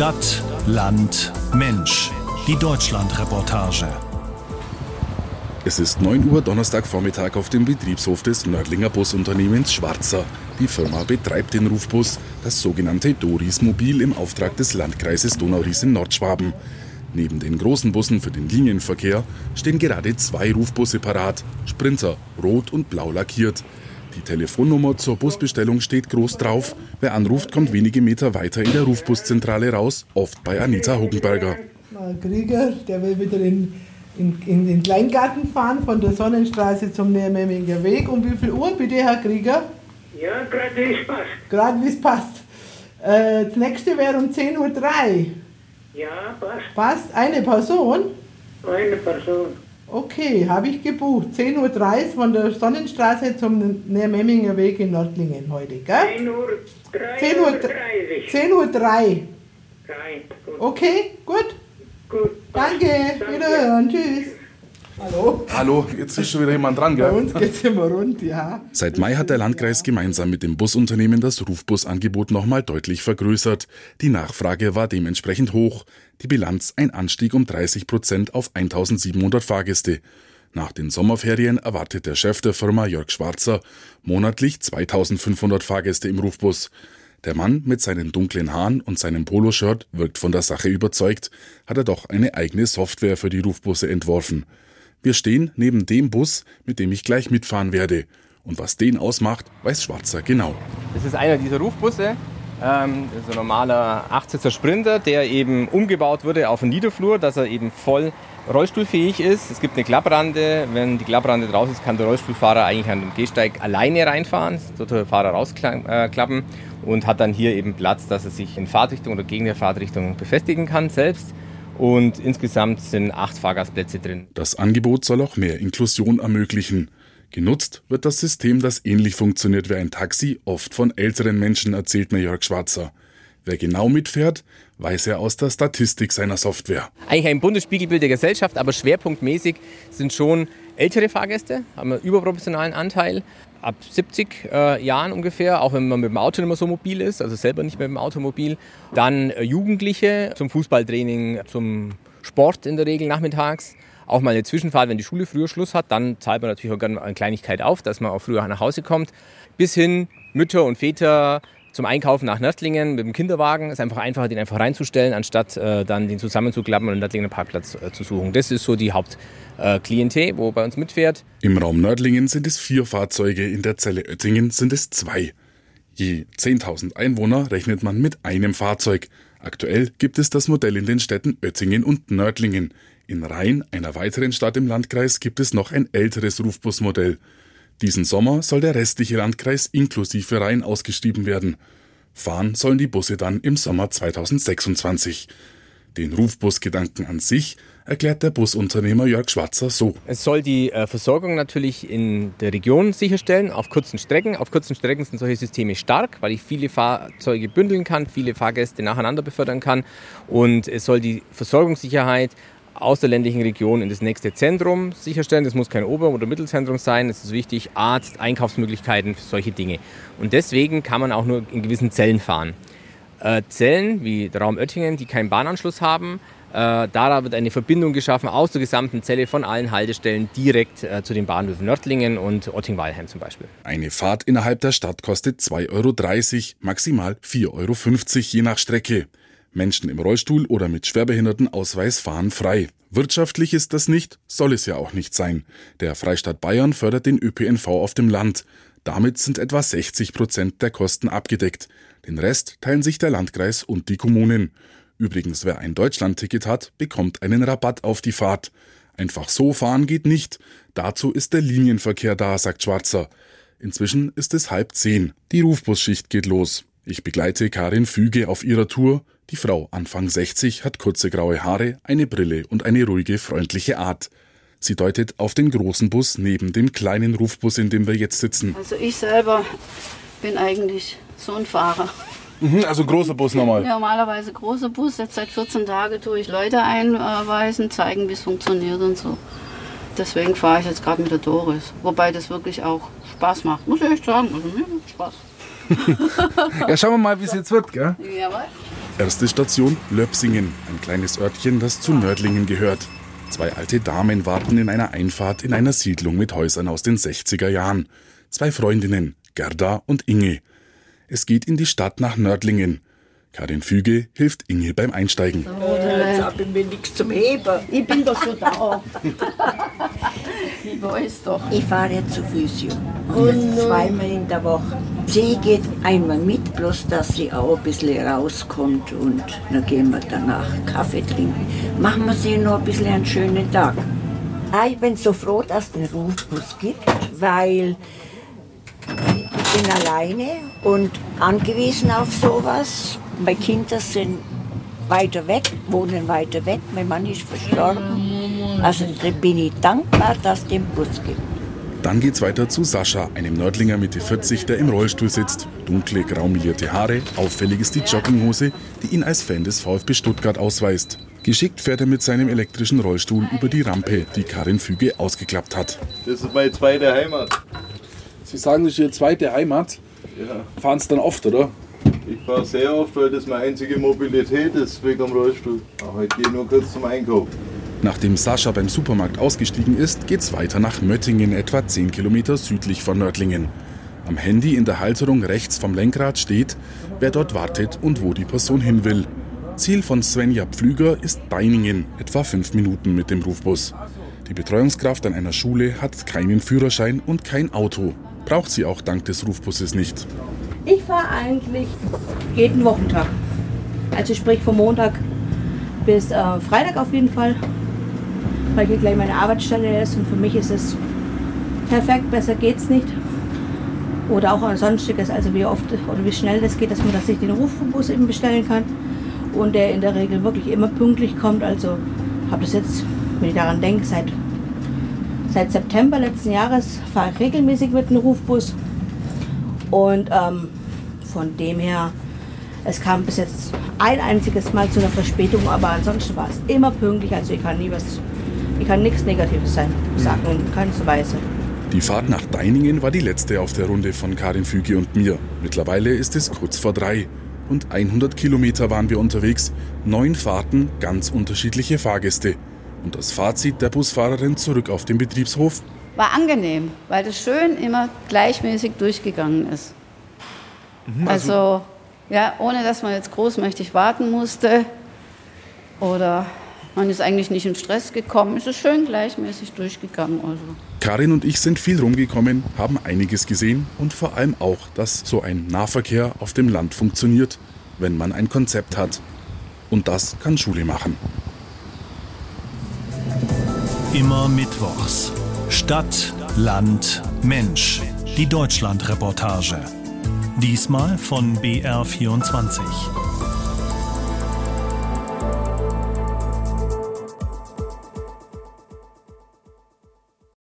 Stadt, Land, Mensch. Die Deutschland-Reportage. Es ist 9 Uhr Donnerstagvormittag auf dem Betriebshof des Nördlinger Busunternehmens Schwarzer. Die Firma betreibt den Rufbus, das sogenannte Doris Mobil im Auftrag des Landkreises Donau-Ries in Nordschwaben. Neben den großen Bussen für den Linienverkehr stehen gerade 2 Rufbusse parat, Sprinter, rot und blau lackiert. Die Telefonnummer zur Busbestellung steht groß drauf. Wer anruft, kommt wenige Meter weiter in der Rufbuszentrale raus, oft bei Anita Huggenberger. Krieger, der will wieder in den Kleingarten fahren, von der Sonnenstraße zum Niermemminger Weg. Um wie viel Uhr bitte, Herr Krieger? Ja, gerade wie es passt. Gerade wie es passt. Das nächste wäre um 10.03 Uhr. Ja, passt. Passt? Eine Person? Eine Person. Okay, habe ich gebucht. 10.30 Uhr von der Sonnenstraße zum Niermemminger Weg in Nördlingen heute, gell? 10.03 Uhr. 10.03 Uhr. 3, gut. Okay, gut. Gut. Danke. Wiederhören. Tschüss. Hallo. Hallo, jetzt ist schon wieder jemand dran, gell? Bei uns geht's immer rund, ja. Seit Mai hat der Landkreis gemeinsam mit dem Busunternehmen das Rufbusangebot nochmal deutlich vergrößert. Die Nachfrage war dementsprechend hoch. Die Bilanz ein Anstieg um 30% auf 1.700 Fahrgäste. Nach den Sommerferien erwartet der Chef der Firma, Jörg Schwarzer, monatlich 2.500 Fahrgäste im Rufbus. Der Mann mit seinen dunklen Haaren und seinem Poloshirt wirkt von der Sache überzeugt, hat er doch eine eigene Software für die Rufbusse entworfen. Wir stehen neben dem Bus, mit dem ich gleich mitfahren werde. Und was den ausmacht, weiß Schwarzer genau. Das ist einer dieser Rufbusse. Das ist ein normaler 8-Sitzer Sprinter, der eben umgebaut wurde auf einen Niederflur, dass er eben voll rollstuhlfähig ist. Es gibt eine Klapprande. Wenn die Klapprande draußen ist, kann der Rollstuhlfahrer eigentlich an dem Gehsteig alleine reinfahren. Dort der Fahrer rausklappen und hat dann hier eben Platz, dass er sich in Fahrtrichtung oder gegen der Fahrtrichtung befestigen kann selbst. Und insgesamt sind 8 Fahrgastplätze drin. Das Angebot soll auch mehr Inklusion ermöglichen. Genutzt wird das System, das ähnlich funktioniert wie ein Taxi, oft von älteren Menschen, erzählt mir Jörg Schwarzer. Wer genau mitfährt, weiß er aus der Statistik seiner Software. Eigentlich ein buntes Spiegelbild der Gesellschaft, aber schwerpunktmäßig sind schon ältere Fahrgäste, haben einen überproportionalen Anteil. Ab 70 Jahren ungefähr, auch wenn man mit dem Auto nicht mehr so mobil ist, also selber nicht mehr mit dem Automobil. Dann Jugendliche zum Fußballtraining, zum Sport in der Regel nachmittags. Auch mal eine Zwischenfahrt, wenn die Schule früher Schluss hat, dann zahlt man natürlich auch gerne eine Kleinigkeit auf, dass man auch früher nach Hause kommt. Bis hin Mütter und Väter zum Einkaufen nach Nördlingen mit dem Kinderwagen. Es ist einfach einfacher, den einfach reinzustellen, anstatt dann den zusammenzuklappen und einen Nördlinger Parkplatz zu suchen. Das ist so die Hauptklientel, wo bei uns mitfährt. Im Raum Nördlingen sind es 4 Fahrzeuge, in der Zelle Oettingen sind es 2. Je 10.000 Einwohner rechnet man mit einem Fahrzeug. Aktuell gibt es das Modell in den Städten Oettingen und Nördlingen. In Rhein, einer weiteren Stadt im Landkreis, gibt es noch ein älteres Rufbusmodell. Diesen Sommer soll der restliche Landkreis inklusive Rhein ausgeschrieben werden. Fahren sollen die Busse dann im Sommer 2026. Den Rufbusgedanken an sich erklärt der Busunternehmer Jörg Schwarzer so. Es soll die Versorgung natürlich in der Region sicherstellen, auf kurzen Strecken. Auf kurzen Strecken sind solche Systeme stark, weil ich viele Fahrzeuge bündeln kann, viele Fahrgäste nacheinander befördern kann. Und es soll die Versorgungssicherheit aus der ländlichen Region in das nächste Zentrum sicherstellen. Das muss kein Ober- oder Mittelzentrum sein. Es ist wichtig, Arzt, Einkaufsmöglichkeiten für solche Dinge. Und deswegen kann man auch nur in gewissen Zellen fahren. Zellen wie der Raum Oettingen, die keinen Bahnanschluss haben, da wird eine Verbindung geschaffen aus der gesamten Zelle von allen Haltestellen direkt zu den Bahnhöfen Nördlingen und Otting-Weilheim zum Beispiel. Eine Fahrt innerhalb der Stadt kostet 2,30 Euro, maximal 4,50 Euro je nach Strecke. Menschen im Rollstuhl oder mit Schwerbehindertenausweis fahren frei. Wirtschaftlich ist das nicht, soll es ja auch nicht sein. Der Freistaat Bayern fördert den ÖPNV auf dem Land. Damit sind etwa 60% der Kosten abgedeckt. Den Rest teilen sich der Landkreis und die Kommunen. Übrigens, wer ein Deutschlandticket hat, bekommt einen Rabatt auf die Fahrt. Einfach so fahren geht nicht. Dazu ist der Linienverkehr da, sagt Schwarzer. Inzwischen ist es 9:30. Die Rufbusschicht geht los. Ich begleite Karin Füge auf ihrer Tour. Die Frau, Anfang 60, hat kurze graue Haare, eine Brille und eine ruhige, freundliche Art. Sie deutet auf den großen Bus neben dem kleinen Rufbus, in dem wir jetzt sitzen. Also ich selber bin eigentlich so ein Fahrer. Also großer Bus normal? Ja, normalerweise großer Bus. Jetzt seit 14 Tagen tue ich Leute einweisen, zeigen, wie es funktioniert und so. Deswegen fahre ich jetzt gerade mit der Doris. Wobei das wirklich auch Spaß macht, muss ich echt sagen. Also mir macht Spaß. Ja, schauen wir mal, wie es jetzt wird, gell? Jawohl. Erste Station Löpsingen, ein kleines Örtchen, das zu Nördlingen gehört. 2 alte Damen warten in einer Einfahrt in einer Siedlung mit Häusern aus den 60er Jahren. 2 Freundinnen, Gerda und Inge. Es geht in die Stadt nach Nördlingen. Karin Füge hilft Inge beim Einsteigen. Jetzt habe ich mir nichts zum Heben. Ich bin doch schon da. Ich weiß doch. Ich fahre jetzt zur Physio. Und 2-mal in der Woche. Sie geht einmal mit, bloß dass sie auch ein bisschen rauskommt. Und dann gehen wir danach Kaffee trinken. Machen wir sie noch ein bisschen einen schönen Tag. Ich bin so froh, dass es den Rufbus gibt, weil ich bin alleine und angewiesen auf sowas. Meine Kinder sind weiter weg, wohnen weiter weg. Mein Mann ist verstorben. Also bin ich dankbar, dass es den Bus gibt. Dann geht's weiter zu Sascha, einem Nördlinger Mitte 40, der im Rollstuhl sitzt. Dunkle, graumelierte Haare, auffällig ist die Jogginghose, die ihn als Fan des VfB Stuttgart ausweist. Geschickt fährt er mit seinem elektrischen Rollstuhl über die Rampe, die Karin Füge ausgeklappt hat. Das ist meine zweite Heimat. Sie sagen, das ist Ihre zweite Heimat? Ja. Fahren Sie dann oft, oder? Ich fahre sehr oft, weil das meine einzige Mobilität ist wegen dem Rollstuhl. Aber ich gehe nur kurz zum Einkauf. Nachdem Sascha beim Supermarkt ausgestiegen ist, geht's weiter nach Möttingen, etwa 10 Kilometer südlich von Nördlingen. Am Handy in der Halterung rechts vom Lenkrad steht, wer dort wartet und wo die Person hin will. Ziel von Svenja Pflüger ist Deiningen, etwa 5 Minuten mit dem Rufbus. Die Betreuungskraft an einer Schule hat keinen Führerschein und kein Auto. Braucht sie auch dank des Rufbusses nicht. Ich fahre eigentlich jeden Wochentag. Also sprich von Montag bis Freitag auf jeden Fall, weil hier gleich meine Arbeitsstelle ist und für mich ist es perfekt, besser geht's nicht. Oder auch sonstiges, also wie oft oder wie schnell das geht, dass ich den Rufbus eben bestellen kann und der in der Regel wirklich immer pünktlich kommt. Also habe das jetzt, wenn ich daran denke, seit September letzten Jahres fahre ich regelmäßig mit dem Rufbus. Und von dem her, es kam bis jetzt ein einziges Mal zu einer Verspätung, aber ansonsten war es immer pünktlich. Also ich kann nichts Negatives sagen in keinster Weise. Die Fahrt nach Deiningen war die letzte auf der Runde von Karin Füge und mir. Mittlerweile ist es kurz vor 3. Rund 100 Kilometer waren wir unterwegs, 9 Fahrten, ganz unterschiedliche Fahrgäste. Und das Fazit der Busfahrerin zurück auf den Betriebshof? War angenehm, weil das schön immer gleichmäßig durchgegangen ist. Also ja, ohne dass man jetzt großmächtig warten musste oder man ist eigentlich nicht in Stress gekommen, ist es schön gleichmäßig durchgegangen. Also. Karin und ich sind viel rumgekommen, haben einiges gesehen und vor allem auch, dass so ein Nahverkehr auf dem Land funktioniert, wenn man ein Konzept hat. Und das kann Schule machen. Immer mittwochs. Stadt, Land, Mensch. Die Deutschlandreportage. Diesmal von BR24.